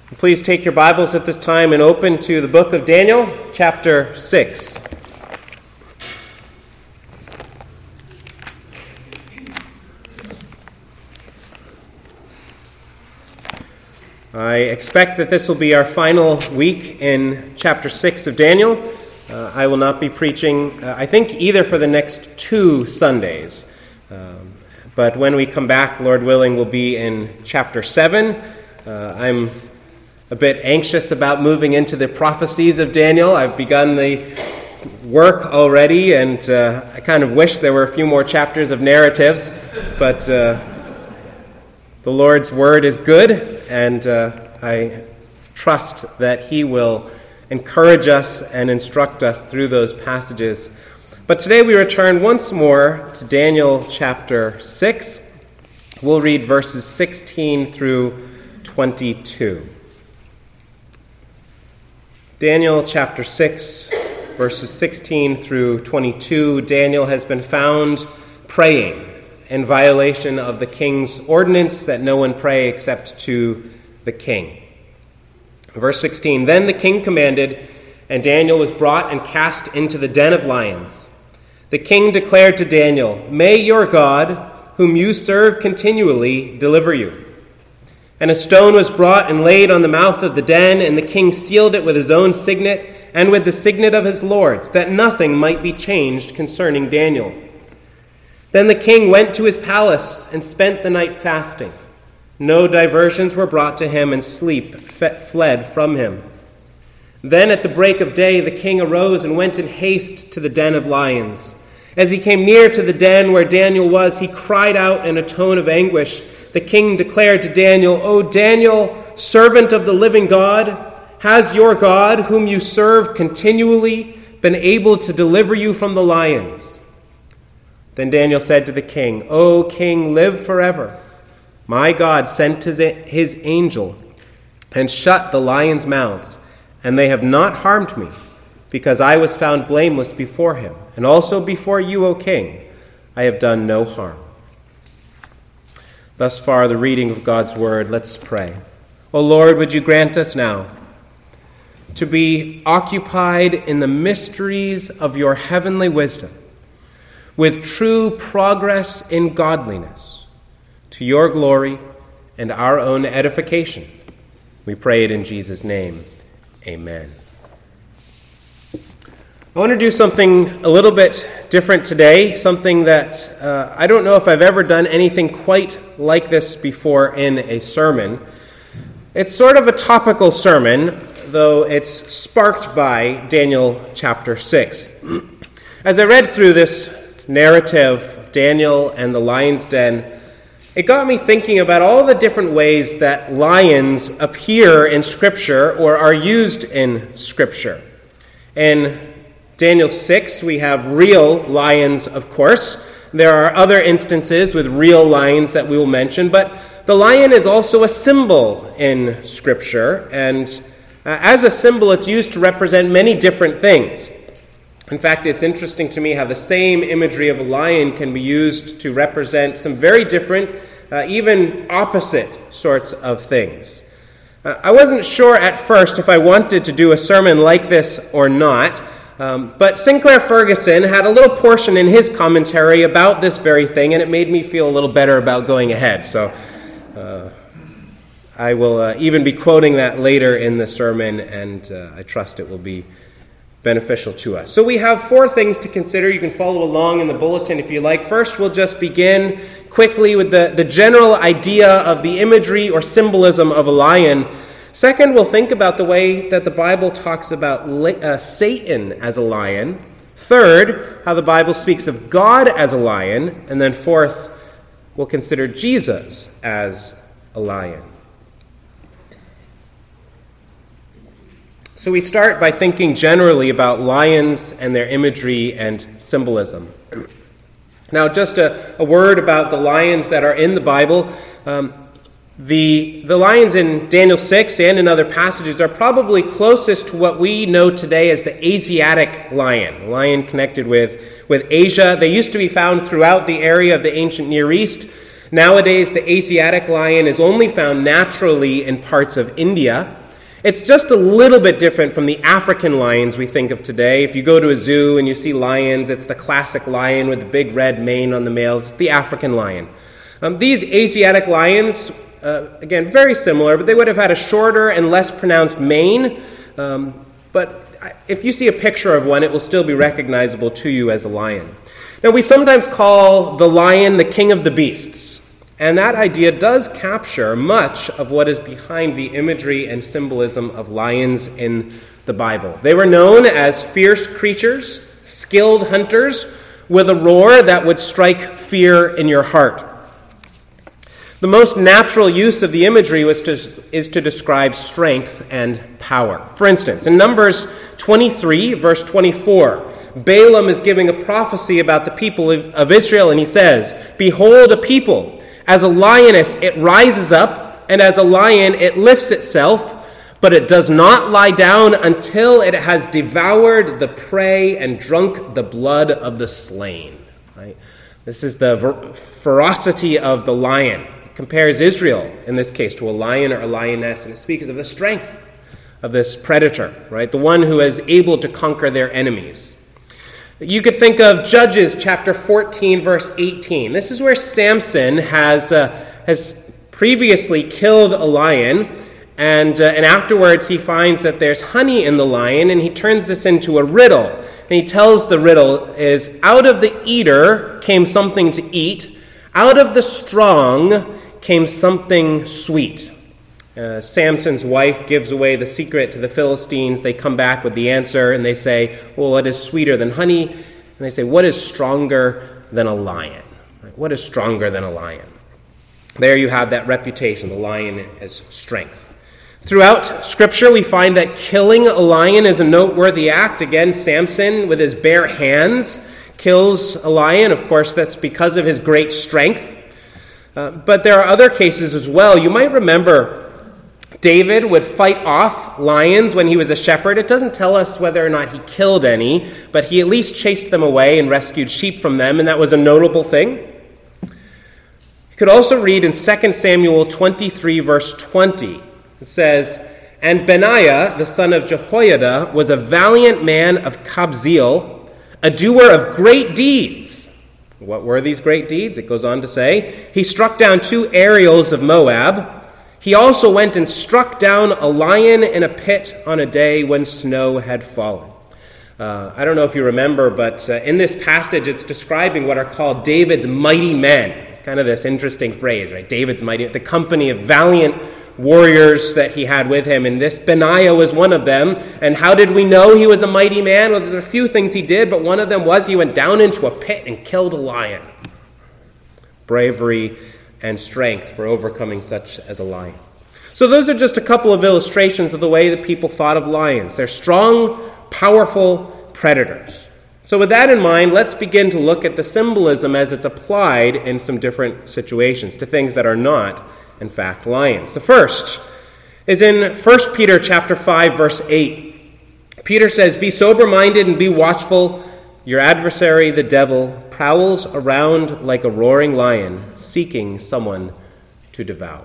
Please take your Bibles at this time and open to the book of Daniel, chapter 6. I expect that this will be our final week in chapter 6 of Daniel. I will not be preaching, I think, either for the next 2 Sundays. But when we come back, Lord willing, we'll be in chapter 7. I'm a bit anxious about moving into the prophecies of Daniel. I've begun the work already, and I kind of wish there were a few more chapters of narratives, but the Lord's word is good, and I trust that He will encourage us and instruct us through those passages. But today we return once more to Daniel chapter 6. We'll read verses 16 through 22. Daniel chapter 6, verses 16 through 22, Daniel has been found praying in violation of the king's ordinance that no one pray except to the king. Verse 16, Then the king commanded, and Daniel was brought and cast into the den of lions. The king declared to Daniel, May your God, whom you serve continually, deliver you. And a stone was brought and laid on the mouth of the den, and the king sealed it with his own signet and with the signet of his lords, that nothing might be changed concerning Daniel. Then the king went to his palace and spent the night fasting. No diversions were brought to him, and sleep fled from him. Then at the break of day the king arose and went in haste to the den of lions. As he came near to the den where Daniel was, he cried out in a tone of anguish. The king declared to Daniel, O Daniel, servant of the living God, has your God, whom you serve continually, been able to deliver you from the lions? Then Daniel said to the king, O king, live forever. My God sent his angel and shut the lions' mouths, and they have not harmed me, because I was found blameless before him, and also before you, O king. I have done no harm. Thus far, the reading of God's word. Let's pray. O Lord, would you grant us now to be occupied in the mysteries of your heavenly wisdom, with true progress in godliness, to your glory and our own edification. We pray it in Jesus' name. Amen. I want to do something a little bit different today, something that I don't know if I've ever done anything quite like this before in a sermon. It's sort of a topical sermon, though it's sparked by Daniel chapter 6. As I read through this narrative of Daniel and the lion's den, it got me thinking about all the different ways that lions appear in Scripture or are used in Scripture. In Daniel 6, we have real lions, of course. There are other instances with real lions that we will mention, but the lion is also a symbol in Scripture, and as a symbol, it's used to represent many different things. In fact, it's interesting to me how the same imagery of a lion can be used to represent some very different, even opposite sorts of things. I wasn't sure at first if I wanted to do a sermon like this or not, but Sinclair Ferguson had a little portion in his commentary about this very thing, and it made me feel a little better about going ahead. So I will even be quoting that later in the sermon, and I trust it will be beneficial to us. So we have 4 things to consider. You can follow along in the bulletin if you like. First, we'll just begin quickly with the general idea of the imagery or symbolism of a lion. Second, we'll think about the way that the Bible talks about Satan as a lion. Third, how the Bible speaks of God as a lion. And then fourth, we'll consider Jesus as a lion. So we start by thinking generally about lions and their imagery and symbolism. Now, just a word about the lions that are in the Bible. The lions in Daniel 6 and in other passages are probably closest to what we know today as the Asiatic lion, the lion connected with Asia. They used to be found throughout the area of the ancient Near East. Nowadays, the Asiatic lion is only found naturally in parts of India. It's just a little bit different from the African lions we think of today. If you go to a zoo and you see lions, it's the classic lion with the big red mane on the males. It's the African lion. These Asiatic lions, again, very similar, but they would have had a shorter and less pronounced mane. But if you see a picture of one, it will still be recognizable to you as a lion. Now, we sometimes call the lion the king of the beasts. And that idea does capture much of what is behind the imagery and symbolism of lions in the Bible. They were known as fierce creatures, skilled hunters, with a roar that would strike fear in your heart. The most natural use of the imagery is to describe strength and power. For instance, in Numbers 23, verse 24, Balaam is giving a prophecy about the people of Israel, and he says, "Behold, a people. As a lioness, it rises up, and as a lion, it lifts itself, but it does not lie down until it has devoured the prey and drunk the blood of the slain." Right? This is the ferocity of the lion. It compares Israel, in this case, to a lion or a lioness, and it speaks of the strength of this predator, right? The one who is able to conquer their enemies. You could think of Judges chapter 14, verse 18. This is where Samson has previously killed a lion, and afterwards he finds that there's honey in the lion, and he turns this into a riddle. And he tells the riddle is, "Out of the eater came something to eat, out of the strong came something sweet." Samson's wife gives away the secret to the Philistines. They come back with the answer, and they say, "Well, what is sweeter than honey?" And they say, "What is stronger than a lion?" Right? What is stronger than a lion? There you have that reputation, the lion as strength. Throughout Scripture, we find that killing a lion is a noteworthy act. Again, Samson, with his bare hands, kills a lion. Of course, that's because of his great strength. But there are other cases as well. You might remember David would fight off lions when he was a shepherd. It doesn't tell us whether or not he killed any, but he at least chased them away and rescued sheep from them, and that was a notable thing. You could also read in 2 Samuel 23, verse 20. It says, "And Benaiah, the son of Jehoiada, was a valiant man of Kabzeel, a doer of great deeds." What were these great deeds? It goes on to say, "He struck down 2 Ariels of Moab. He also went and struck down a lion in a pit on a day when snow had fallen." I don't know if you remember, but in this passage it's describing what are called David's mighty men. It's kind of this interesting phrase, right? David's mighty, the company of valiant warriors that he had with him, and this Benaiah was one of them. And how did we know he was a mighty man? Well, there's a few things he did, but one of them was he went down into a pit and killed a lion. Bravery and strength for overcoming such as a lion. So those are just a couple of illustrations of the way that people thought of lions. They're strong, powerful predators. So with that in mind, let's begin to look at the symbolism as it's applied in some different situations to things that are not, in fact, lions. The first is in 1 Peter chapter 5, verse 8. Peter says, "Be sober-minded and be watchful. Your adversary, the devil, prowls around like a roaring lion, seeking someone to devour."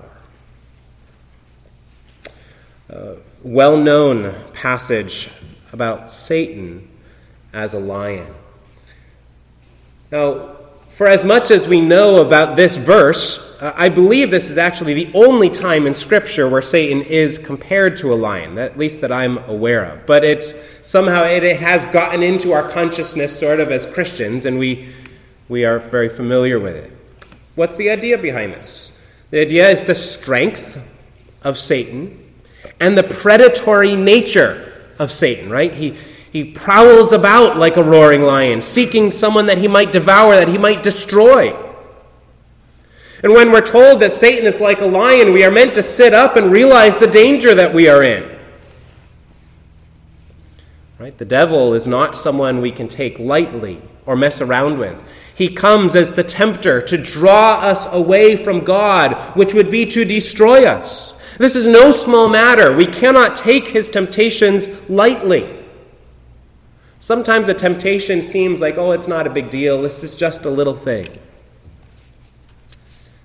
Well-known passage about Satan as a lion. Now, for as much as we know about this verse, I believe this is actually the only time in Scripture where Satan is compared to a lion, at least that I'm aware of. But it's somehow it has gotten into our consciousness sort of as Christians, and we are very familiar with it. What's the idea behind this? The idea is the strength of Satan and the predatory nature of Satan, right? He prowls about like a roaring lion, seeking someone that he might devour, that he might destroy. And when we're told that Satan is like a lion, we are meant to sit up and realize the danger that we are in. Right? The devil is not someone we can take lightly or mess around with. He comes as the tempter to draw us away from God, which would be to destroy us. This is no small matter. We cannot take his temptations lightly. Sometimes a temptation seems like, oh, it's not a big deal. This is just a little thing.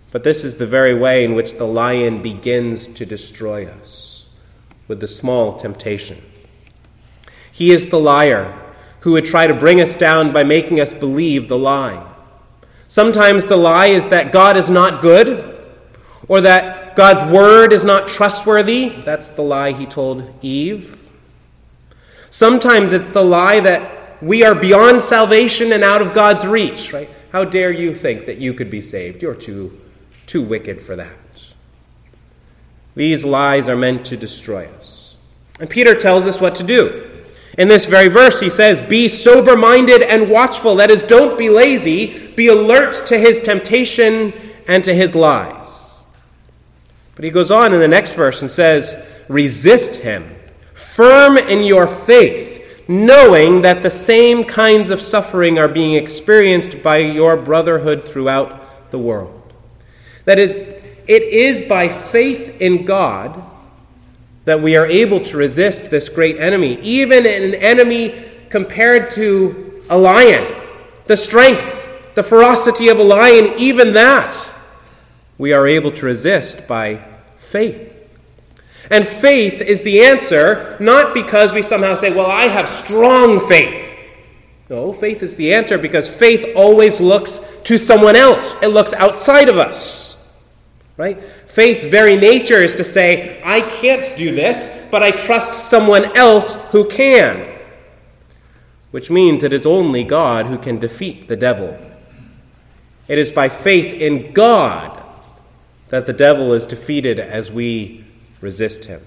But this is the very way in which the lion begins to destroy us, with the small temptation. He is the liar who would try to bring us down by making us believe the lie. Sometimes the lie is that God is not good, or that God's word is not trustworthy. That's the lie he told Eve. Sometimes it's the lie that we are beyond salvation and out of God's reach, right? How dare you think that you could be saved? You're too wicked for that. These lies are meant to destroy us. And Peter tells us what to do. In this very verse, he says, be sober-minded and watchful. That is, don't be lazy. Be alert to his temptation and to his lies. But he goes on in the next verse and says, resist him, firm in your faith, knowing that the same kinds of suffering are being experienced by your brotherhood throughout the world. That is, it is by faith in God that we are able to resist this great enemy, even an enemy compared to a lion. The strength, the ferocity of a lion, even that we are able to resist by faith. And faith is the answer, not because we somehow say, well, I have strong faith. No, faith is the answer because faith always looks to someone else. It looks outside of us. Right? Faith's very nature is to say, I can't do this, but I trust someone else who can. Which means it is only God who can defeat the devil. It is by faith in God that the devil is defeated as we resist him.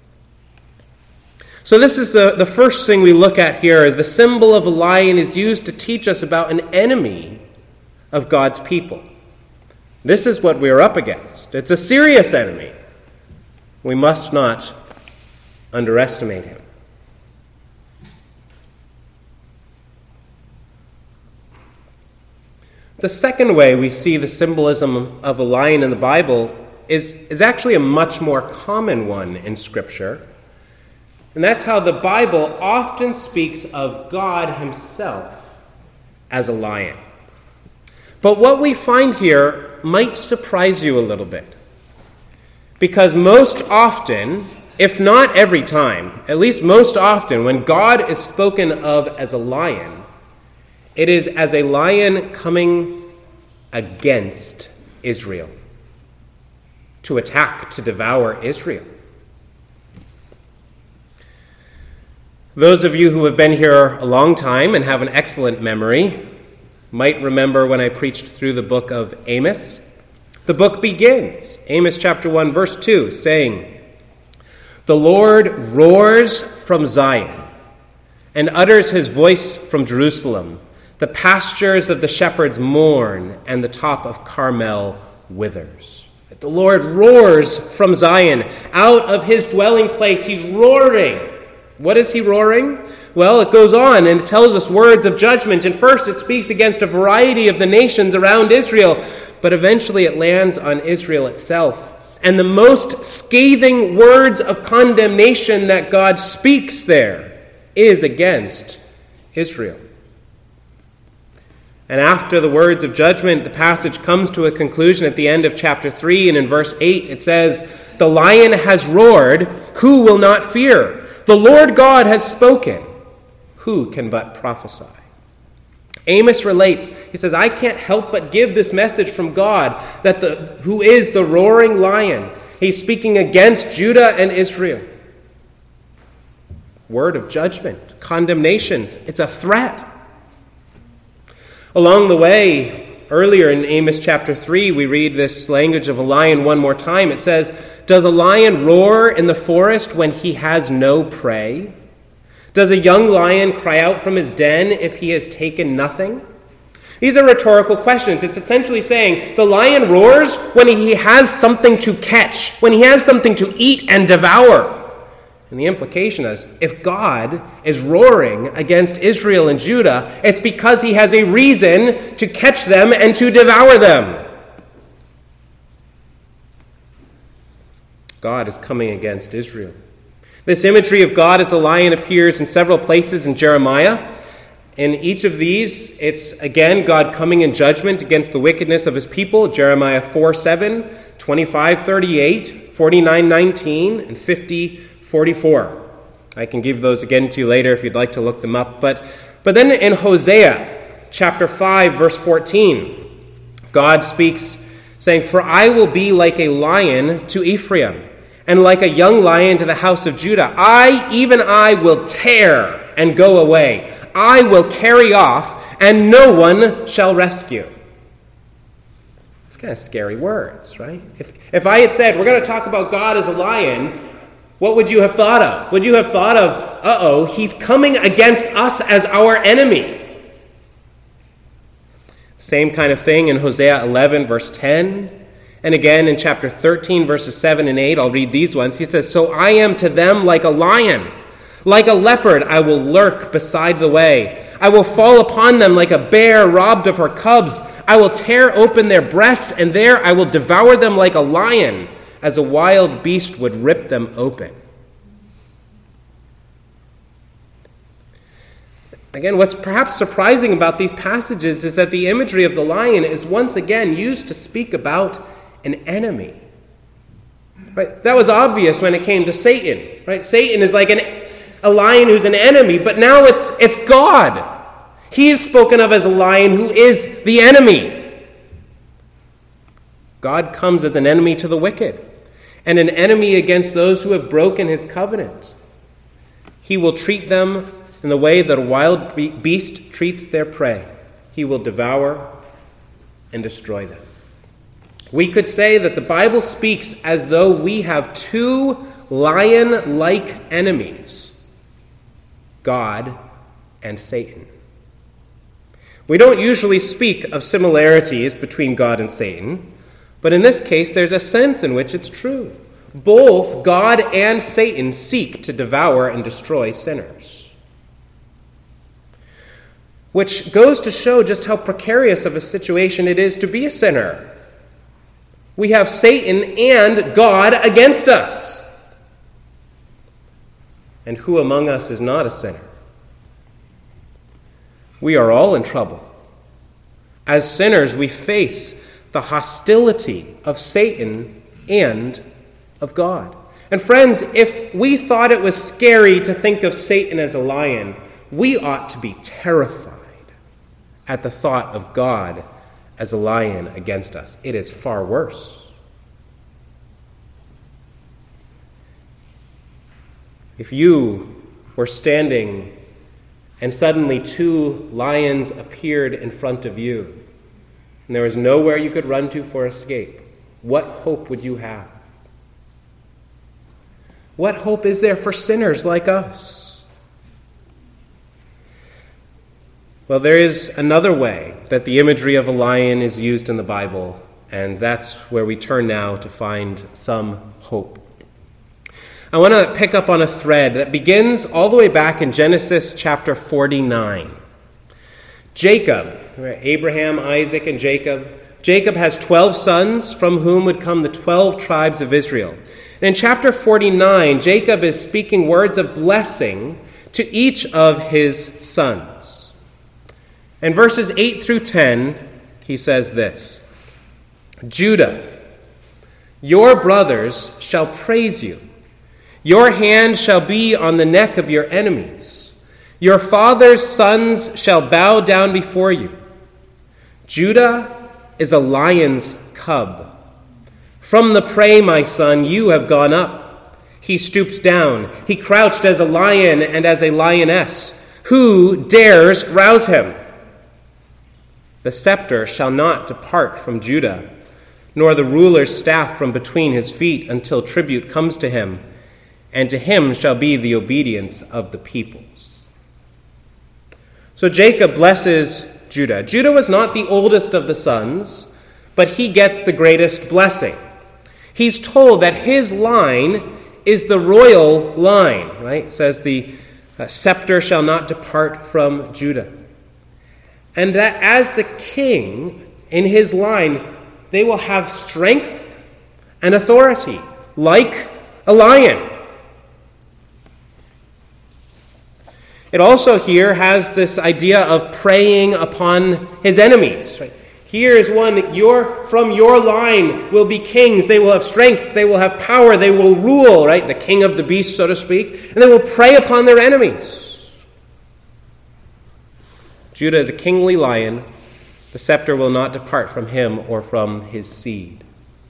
So this is the first thing we look at here. The symbol of a lion is used to teach us about an enemy of God's people. This is what we are up against. It's a serious enemy. We must not underestimate him. The second way we see the symbolism of a lion in the Bible is actually a much more common one in Scripture. And that's how the Bible often speaks of God himself as a lion. But what we find here might surprise you a little bit. Because most often, if not every time, at least most often, when God is spoken of as a lion, it is as a lion coming against Israel, to attack, to devour Israel. Those of you who have been here a long time and have an excellent memory might remember when I preached through the book of Amos. The book begins, Amos chapter 1, verse 2, saying, the Lord roars from Zion and utters his voice from Jerusalem. The pastures of the shepherds mourn, and the top of Carmel withers. The Lord roars from Zion, out of his dwelling place. He's roaring. What is he roaring? Well, it goes on and it tells us words of judgment. And first it speaks against a variety of the nations around Israel, but eventually it lands on Israel itself. And the most scathing words of condemnation that God speaks there is against Israel. And after the words of judgment, the passage comes to a conclusion at the end of chapter 3, and in verse 8 it says, the lion has roared, who will not fear? The Lord God has spoken, who can but prophesy? Amos relates, he says, I can't help but give this message from God, that who is the roaring lion. He's speaking against Judah and Israel. Word of judgment, condemnation, it's a threat. Along the way, earlier in Amos chapter 3, we read this language of a lion one more time. It says, does a lion roar in the forest when he has no prey? Does a young lion cry out from his den if he has taken nothing? These are rhetorical questions. It's essentially saying the lion roars when he has something to catch, when he has something to eat and devour. And the implication is, if God is roaring against Israel and Judah, it's because he has a reason to catch them and to devour them. God is coming against Israel. This imagery of God as a lion appears in several places in Jeremiah. In each of these, it's again God coming in judgment against the wickedness of his people. Jeremiah 4:7, 25:38, 49:19, and 50:44. I can give those again to you later if you'd like to look them up. But then in Hosea chapter 5, verse 14, God speaks saying, "For I will be like a lion to Ephraim, and like a young lion to the house of Judah. Even I will tear and go away. I will carry off, and no one shall rescue." It's kind of scary words, right? If I had said, we're going to talk about God as a lion, what would you have thought of? Would you have thought of, he's coming against us as our enemy? Same kind of thing in Hosea 11, verse 10. And again in chapter 13, verses 7 and 8. I'll read these ones. He says, "So I am to them like a lion. Like a leopard, I will lurk beside the way. I will fall upon them like a bear robbed of her cubs. I will tear open their breast, and there I will devour them like a lion, as a wild beast would rip them open." Again, what's perhaps surprising about these passages is that the imagery of the lion is once again used to speak about an enemy. Right? That was obvious when it came to Satan. Right? Satan is like a lion who's an enemy, but now it's God. He is spoken of as a lion who is the enemy. God comes as an enemy to the wicked and an enemy against those who have broken his covenant. He will treat them in the way that a wild beast treats their prey. He will devour and destroy them. We could say that the Bible speaks as though we have two lion-like enemies, God and Satan. We don't usually speak of similarities between God and Satan, but in this case there's a sense in which it's true. Both God and Satan seek to devour and destroy sinners. Which goes to show just how precarious of a situation it is to be a sinner. We have Satan and God against us. And who among us is not a sinner? We are all in trouble. As sinners, we face the hostility of Satan and of God. And friends, if we thought it was scary to think of Satan as a lion, we ought to be terrified at the thought of God as a lion against us. It is far worse. If you were standing and suddenly two lions appeared in front of you, and there was nowhere you could run to for escape, what hope would you have? What hope is there for sinners like us? Well, there is another way that the imagery of a lion is used in the Bible, and that's where we turn now to find some hope. I want to pick up on a thread that begins all the way back in Genesis chapter 49. Jacob, Abraham, Isaac, and Jacob. Jacob has 12 sons, from whom would come the 12 tribes of Israel. And in chapter 49, Jacob is speaking words of blessing to each of his sons. In verses 8 through 10, he says this: "Judah, your brothers shall praise you. Your hand shall be on the neck of your enemies. Your father's sons shall bow down before you. Judah is a lion's cub. From the prey, my son, you have gone up. He stooped down. He crouched as a lion and as a lioness. Who dares rouse him? The scepter shall not depart from Judah, nor the ruler's staff from between his feet, until tribute comes to him, and to him shall be the obedience of the peoples." So Jacob blesses Judah. Judah was not the oldest of the sons, but he gets the greatest blessing. He's told that his line is the royal line, right? It says the scepter shall not depart from Judah. And that as the king in his line, they will have strength and authority, like a lion. It also here has this idea of preying upon his enemies. Right? Here is one, from your line will be kings. They will have strength, they will have power, they will rule, right? The king of the beast, so to speak, and they will prey upon their enemies. Judah is a kingly lion. The scepter will not depart from him or from his seed.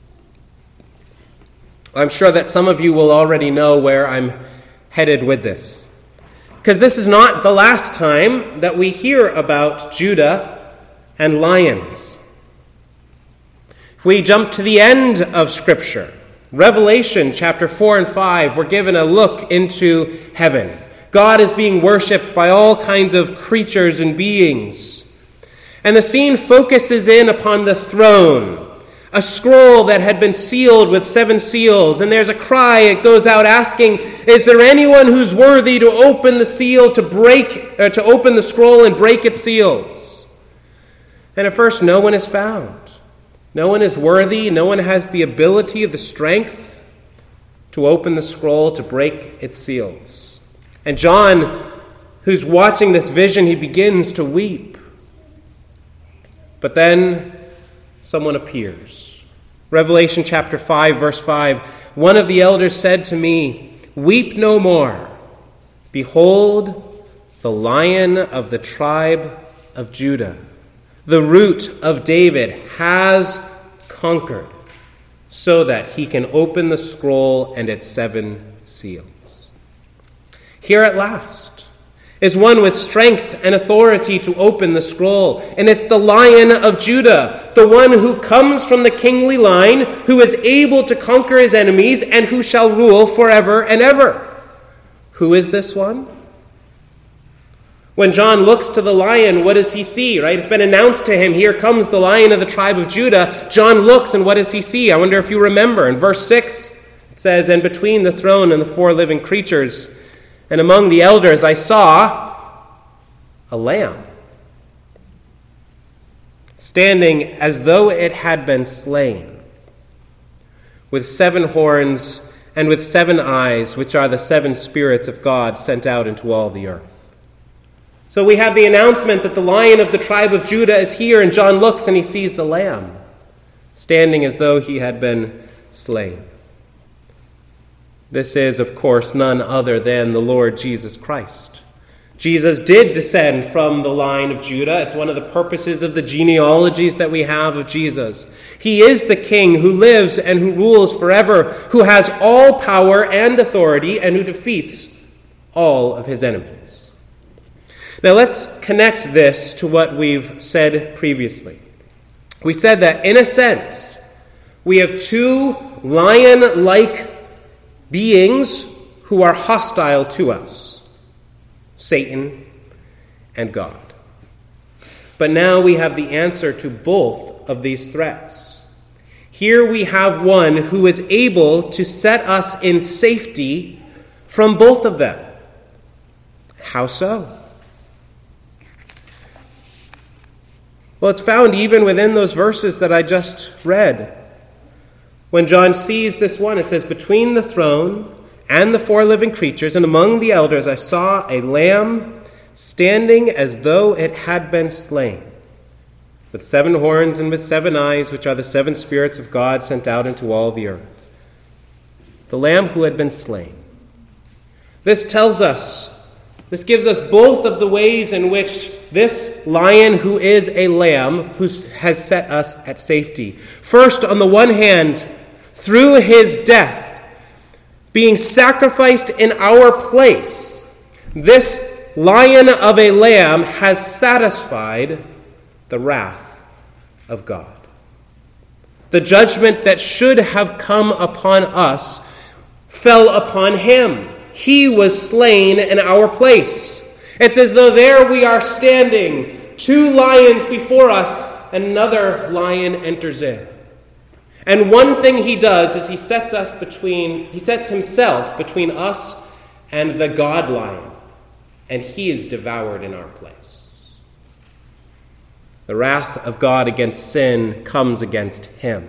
I'm sure that some of you will already know where I'm headed with this, because this is not the last time that we hear about Judah and lions. If we jump to the end of Scripture, Revelation chapter 4 and 5, we're given a look into heaven. God is being worshipped by all kinds of creatures and beings. And the scene focuses in upon the throne, a scroll that had been sealed with 7 seals, and there's a cry, it goes out asking, is there anyone who's worthy to open the seal, to open the scroll and break its seals? And at first no one is found. No one is worthy, no one has the ability, the strength to open the scroll, to break its seals. And John, who's watching this vision, he begins to weep. But then someone appears. Revelation chapter 5, verse 5, one of the elders said to me, weep no more. Behold, the Lion of the tribe of Judah, the Root of David, has conquered, so that he can open the scroll and its 7 seals. Here at last is one with strength and authority to open the scroll, and it's the Lion of Judah, the one who comes from the kingly line, who is able to conquer his enemies, and who shall rule forever and ever. Who is this one? When John looks to the lion, what does he see, right? It's been announced to him, here comes the Lion of the tribe of Judah. John looks, and what does he see? I wonder if you remember. In verse 6, it says, and between the throne and the 4 living creatures, and among the elders, I saw a lamb, standing as though it had been slain, with 7 horns and with 7 eyes, which are the 7 spirits of God sent out into all the earth. So we have the announcement that the Lion of the tribe of Judah is here, and John looks and he sees the lamb, standing as though he had been slain. This is, of course, none other than the Lord Jesus Christ. Jesus did descend from the line of Judah. It's one of the purposes of the genealogies that we have of Jesus. He is the King who lives and who rules forever, who has all power and authority, and who defeats all of his enemies. Now let's connect this to what we've said previously. We said that, in a sense, we have 2 lion-like beings who are hostile to us, Satan and God. But now we have the answer to both of these threats. Here we have one who is able to set us in safety from both of them. How so? Well, it's found even within those verses that I just read. When John sees this one, it says, between the throne and the 4 living creatures, and among the elders, I saw a lamb standing as though it had been slain, with 7 horns and with 7 eyes, which are the 7 spirits of God sent out into all the earth. The lamb who had been slain. This gives us both of the ways in which this lion who is a lamb who has set us at safety. First, on the one hand, through his death, being sacrificed in our place, this lion of a lamb has satisfied the wrath of God. The judgment that should have come upon us fell upon him. He was slain in our place. It's as though there we are standing, 2 lions before us, and another lion enters in. And one thing he does is he sets himself between us and the God lion, and he is devoured in our place. The wrath of God against sin comes against him.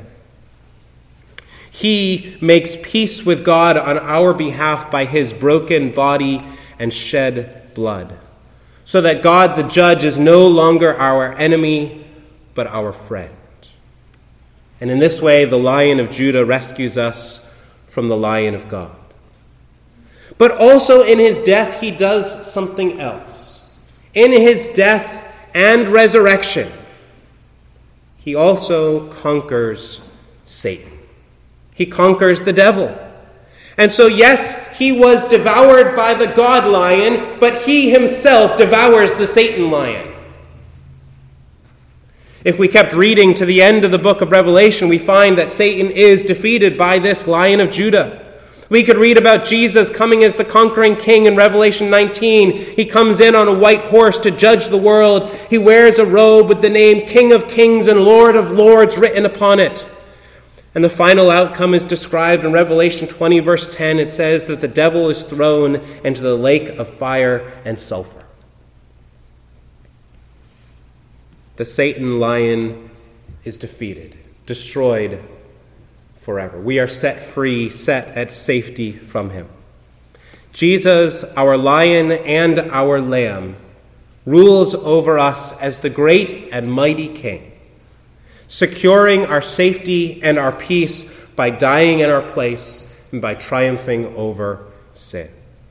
He makes peace with God on our behalf by his broken body and shed blood, so that God the judge is no longer our enemy, but our friend. And in this way, the Lion of Judah rescues us from the Lion of God. But also in his death, he does something else. In his death and resurrection, he also conquers Satan. He conquers the devil. And so, yes, he was devoured by the God lion, but he himself devours the Satan lion. If we kept reading to the end of the book of Revelation, we find that Satan is defeated by this Lion of Judah. We could read about Jesus coming as the conquering king in Revelation 19. He comes in on a white horse to judge the world. He wears a robe with the name King of Kings and Lord of Lords written upon it. And the final outcome is described in Revelation 20, verse 10. It says that the devil is thrown into the lake of fire and sulfur. The Satan lion is defeated, destroyed forever. We are set free, set at safety from him. Jesus, our lion and our lamb, rules over us as the great and mighty king, securing our safety and our peace by dying in our place and by triumphing over sin.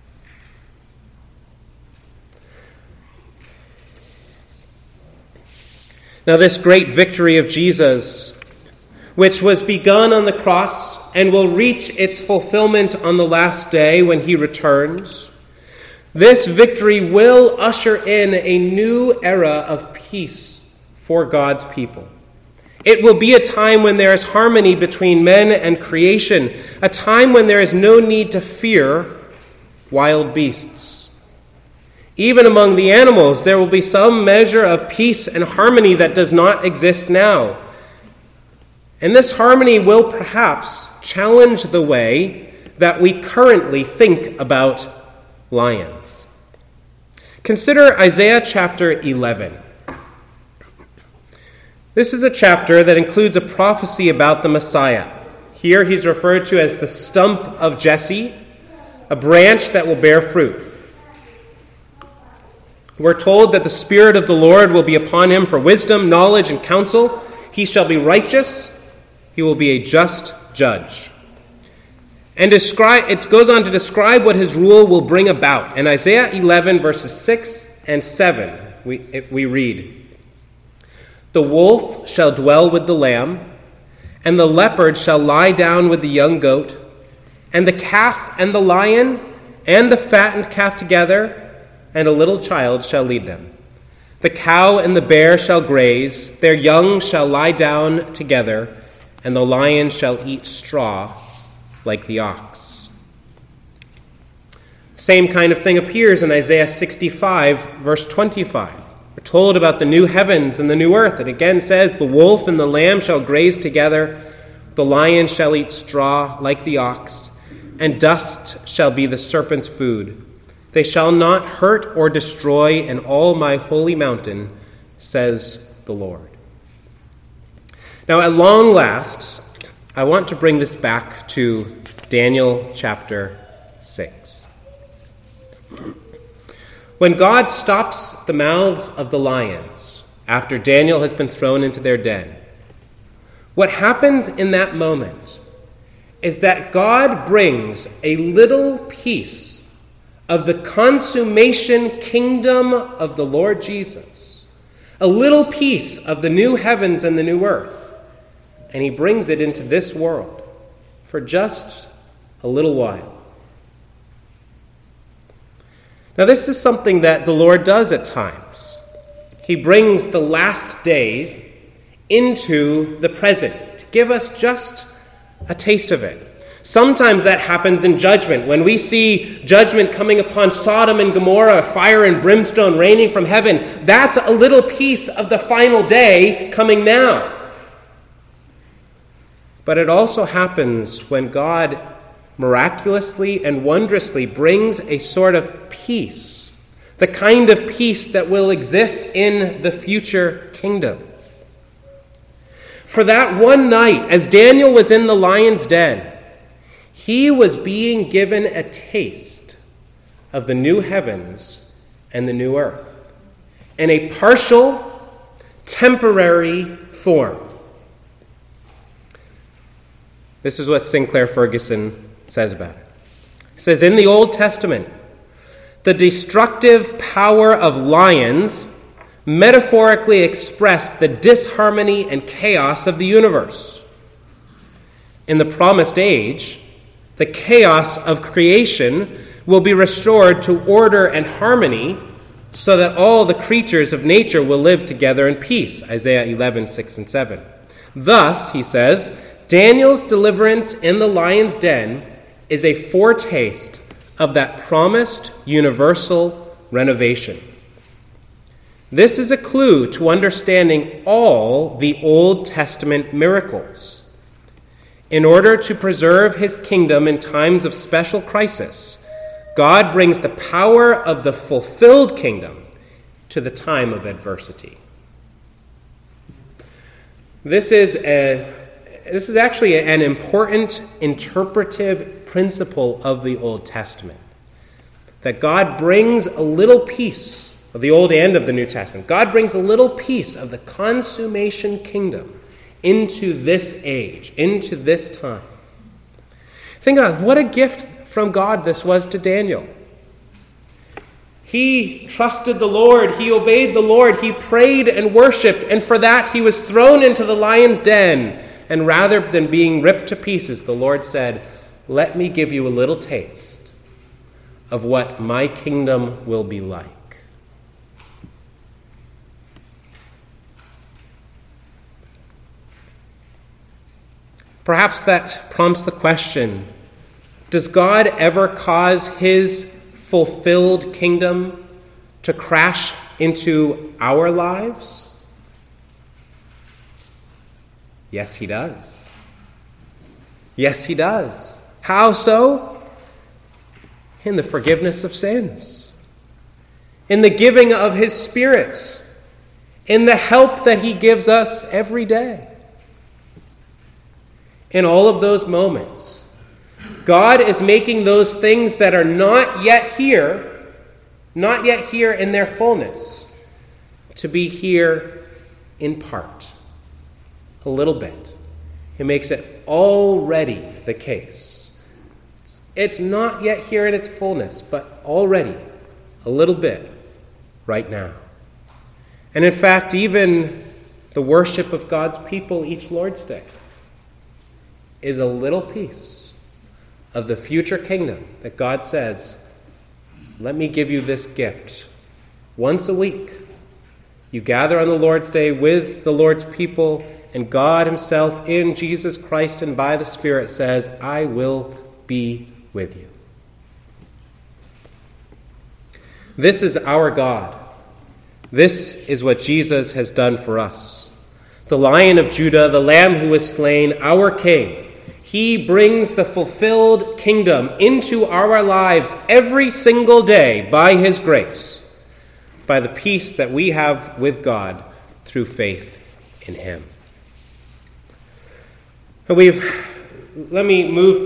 Now, this great victory of Jesus, which was begun on the cross and will reach its fulfillment on the last day when he returns, this victory will usher in a new era of peace for God's people. It will be a time when there is harmony between men and creation, a time when there is no need to fear wild beasts. Even among the animals, there will be some measure of peace and harmony that does not exist now. And this harmony will perhaps challenge the way that we currently think about lions. Consider Isaiah chapter 11. This is a chapter that includes a prophecy about the Messiah. Here he's referred to as the stump of Jesse, a branch that will bear fruit. We're told that the Spirit of the Lord will be upon him for wisdom, knowledge, and counsel. He shall be righteous. He will be a just judge. And it goes on to describe what his rule will bring about. In Isaiah 11, verses 6 and 7, we read, "The wolf shall dwell with the lamb, and the leopard shall lie down with the young goat, and the calf and the lion and the fattened calf together, and a little child shall lead them. The cow and the bear shall graze, their young shall lie down together, and the lion shall eat straw like the ox." Same kind of thing appears in Isaiah 65, verse 25. We're told about the new heavens and the new earth. It again says, "The wolf and the lamb shall graze together, the lion shall eat straw like the ox, and dust shall be the serpent's food. They shall not hurt or destroy in all my holy mountain, says the Lord." Now, at long last, I want to bring this back to Daniel chapter 6. When God stops the mouths of the lions after Daniel has been thrown into their den, what happens in that moment is that God brings a little piece of the consummation kingdom of the Lord Jesus, a little piece of the new heavens and the new earth, and he brings it into this world for just a little while. Now, this is something that the Lord does at times. He brings the last days into the present to give us just a taste of it. Sometimes that happens in judgment. When we see judgment coming upon Sodom and Gomorrah, fire and brimstone raining from heaven, that's a little piece of the final day coming now. But it also happens when God miraculously and wondrously brings a sort of peace, the kind of peace that will exist in the future kingdom. For that one night, as Daniel was in the lion's den, he was being given a taste of the new heavens and the new earth, in a partial, temporary form. This is what Sinclair Ferguson says about it. He says, in the Old Testament, the destructive power of lions metaphorically expressed the disharmony and chaos of the universe. In the promised age, the chaos of creation will be restored to order and harmony so that all the creatures of nature will live together in peace. Isaiah 11, 6 and 7. Thus, he says, Daniel's deliverance in the lion's den is a foretaste of that promised universal renovation. This is a clue to understanding all the Old Testament miracles. In order to preserve his kingdom in times of special crisis, God brings the power of the fulfilled kingdom to the time of adversity. This is actually an important interpretive principle of the Old Testament. That God brings a little piece of the Old and of the New Testament. God brings a little piece of the consummation kingdom into this age, into this time. Think about it, what a gift from God this was to Daniel. He trusted the Lord, he obeyed the Lord, he prayed and worshipped, and for that he was thrown into the lion's den. And rather than being ripped to pieces, the Lord said, let me give you a little taste of what my kingdom will be like. Perhaps that prompts the question, does God ever cause his fulfilled kingdom to crash into our lives? Yes, he does. Yes, he does. How so? In the forgiveness of sins, in the giving of his Spirit, in the help that he gives us every day. In all of those moments, God is making those things that are not yet here in their fullness, to be here in part, a little bit. He makes it already the case. It's not yet here in its fullness, but already a little bit right now. And in fact, even the worship of God's people each Lord's Day is a little piece of the future kingdom that God says, let me give you this gift. Once a week, you gather on the Lord's Day with the Lord's people, and God himself in Jesus Christ and by the Spirit says, I will be with you. This is our God. This is what Jesus has done for us. The Lion of Judah, the Lamb who was slain, our King. He brings the fulfilled kingdom into our lives every single day by his grace, by the peace that we have with God through faith in him. Let me move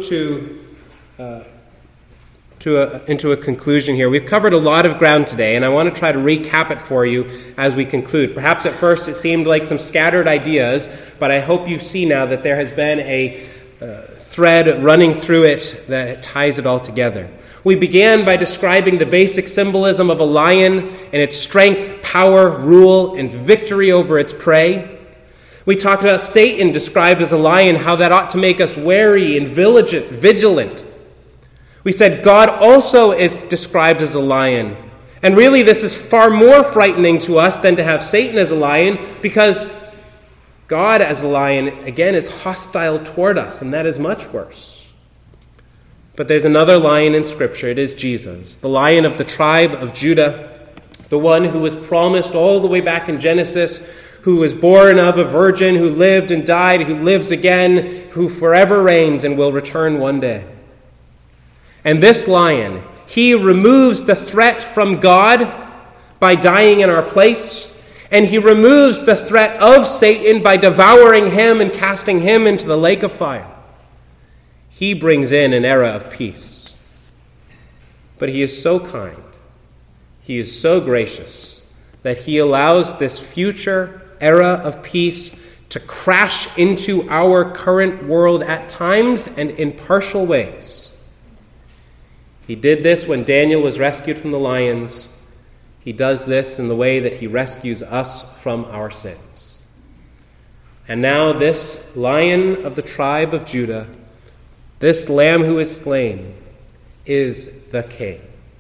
into a conclusion here. We've covered a lot of ground today, and I want to try to recap it for you as we conclude. Perhaps at first it seemed like some scattered ideas, but I hope you see now that there has been a thread running through it that ties it all together. We began by describing the basic symbolism of a lion and its strength, power, rule, and victory over its prey. We talked about Satan described as a lion, how that ought to make us wary and vigilant. We said God also is described as a lion. And really this is far more frightening to us than to have Satan as a lion, because God as a lion, again, is hostile toward us, and that is much worse. But there's another lion in Scripture. It is Jesus, the Lion of the tribe of Judah, the one who was promised all the way back in Genesis, who was born of a virgin, who lived and died, who lives again, who forever reigns and will return one day. And this lion, he removes the threat from God by dying in our place, and he removes the threat of Satan by devouring him and casting him into the lake of fire. He brings in an era of peace. But he is so kind, he is so gracious, that he allows this future era of peace to crash into our current world at times and in partial ways. He did this when Daniel was rescued from the lions. He does this in the way that he rescues us from our sins. And now this Lion of the tribe of Judah, this Lamb who is slain, is the King.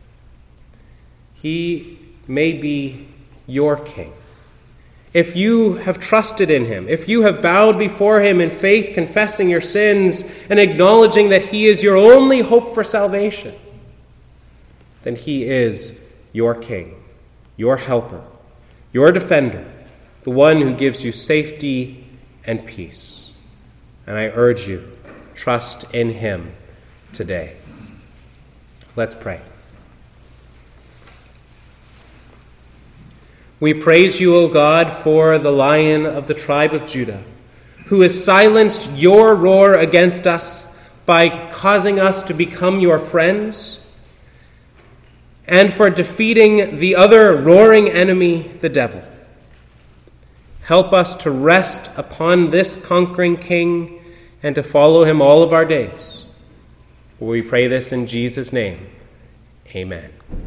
He may be your King. If you have trusted in him, if you have bowed before him in faith, confessing your sins and acknowledging that he is your only hope for salvation, then he is your King, your helper, your defender, the one who gives you safety and peace. And I urge you, trust in him today. Let's pray. We praise you, O God, for the Lion of the tribe of Judah, who has silenced your roar against us by causing us to become your friends, and for defeating the other roaring enemy, the devil. Help us to rest upon this conquering King and to follow him all of our days. We pray this in Jesus' name. Amen.